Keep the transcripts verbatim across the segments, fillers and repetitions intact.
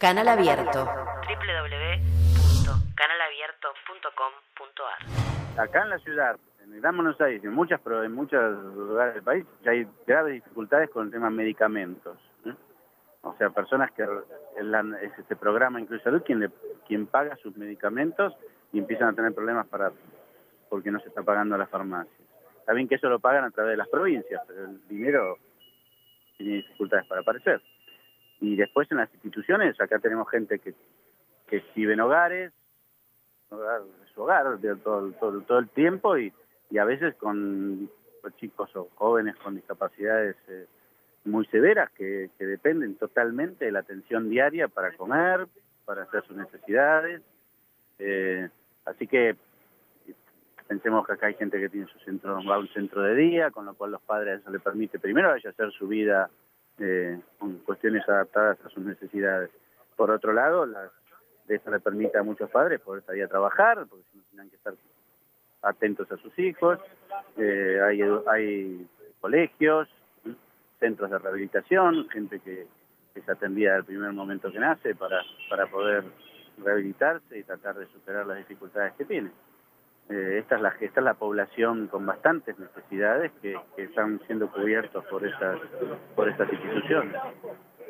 Canal Abierto. doble u doble u doble u punto canal abierto punto com punto a r. Acá en la ciudad, en el Gran Buenos Aires, en muchas, pero en muchos lugares del país, ya hay graves dificultades con el tema de medicamentos, ¿eh? O sea, personas que la, es este programa Incluye Salud quien, le, quien paga sus medicamentos y empiezan a tener problemas para porque no se está pagando a las farmacias. Está bien que eso lo pagan a través de las provincias, pero el dinero tiene dificultades para aparecer. Y después en las instituciones, acá tenemos gente que, que vive en hogares, hogar, su hogar de todo, todo, todo el tiempo y, y a veces con chicos o jóvenes con discapacidades eh, muy severas que, que dependen totalmente de la atención diaria para comer, para hacer sus necesidades. Eh, así que pensemos que acá hay gente que tiene su centro, va a un centro de día, con lo cual los padres eso le permite primero a ella hacer su vida eh, con cuestiones adaptadas a sus necesidades. Por otro lado, la, de eso le permite a muchos padres poder salir a trabajar, porque si no tienen que estar atentos a sus hijos. Eh, hay, hay colegios, centros de rehabilitación, gente que, que se atendía desde el primer momento que nace para, para poder rehabilitarse y tratar de superar las dificultades que tiene. Eh, esta, es la, esta es la población con bastantes necesidades que, que están siendo cubiertos por esas, por estas instituciones.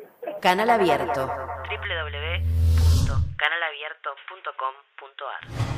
Canal Abierto. doble u doble u doble u punto canal abierto punto com punto a r.